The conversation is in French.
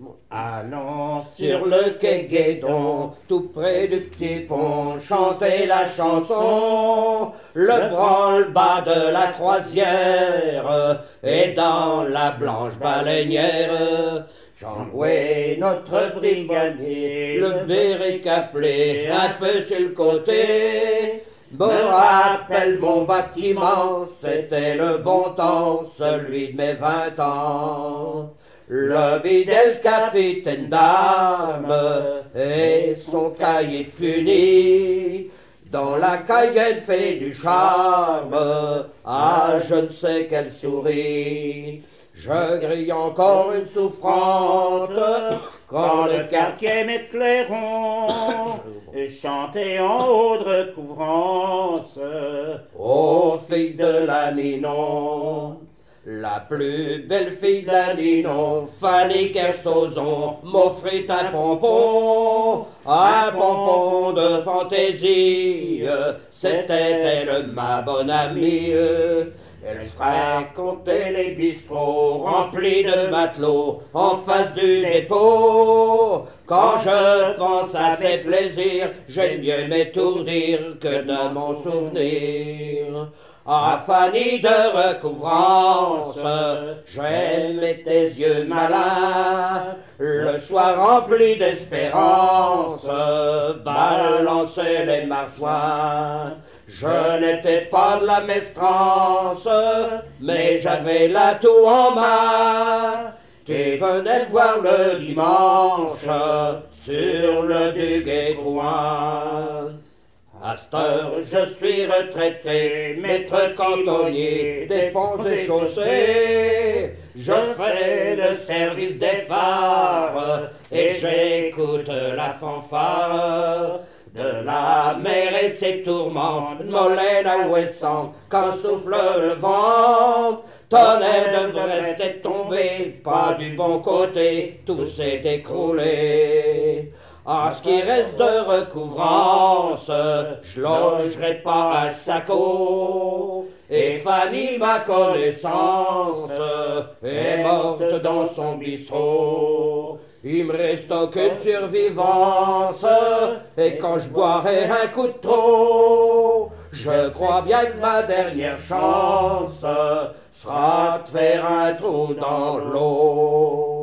Allons sur le quai Guédon, tout près du petit pont, chanter la chanson. Le branle-bas de la croisière et dans la blanche baleinière. Jean-Louis, notre brigadier, le béret caplé, un peu sur le côté. Me rappelle mon bâtiment, c'était le bon temps, celui de mes 20 ans. Le bidel capitaine d'armes et son cahier puni. Dans la cahier fait du charme, ah je ne sais quelle souris. Je grille encore une souffrante quand le quartier m'éclairons chanter en haut de recouvrance aux filles de la Ninon. La plus belle fille de la Ninon, Fanny Kersozon, m'offrit un pompon de fantaisie. C'était elle, ma bonne amie. Elle fréquentait les bistrots remplis de matelots en face du dépôt. Quand je pense à ces plaisirs, j'aime mieux m'étourdir que de m'en souvenir. Ah, Fanny de recouvrance, j'aimais tes yeux malins. Le soir rempli d'espérance, balançaient les marsouins. Je n'étais pas de la Mestrance, mais j'avais l'atout en main. Tu venais me voir le dimanche sur le Duguay-Trouin. À cette heure, je suis retraité, maître cantonnier, dépenses et chaussées. Je fais le service des phares et j'écoute la fanfare de la mer et ses tourments, de Molène à Ouessant, quand souffle le vent. Tonnerre de Brest est tombé, pas du bon côté, tout s'est écroulé. Ah, ce qui reste de recouvrance, je logerai pas un sacco. Et Fanny, ma connaissance, est morte dans son bistrot. Il me reste aucune survivance, et quand je boirai un coup de trop, je crois bien que ma dernière chance sera de faire un trou dans l'eau.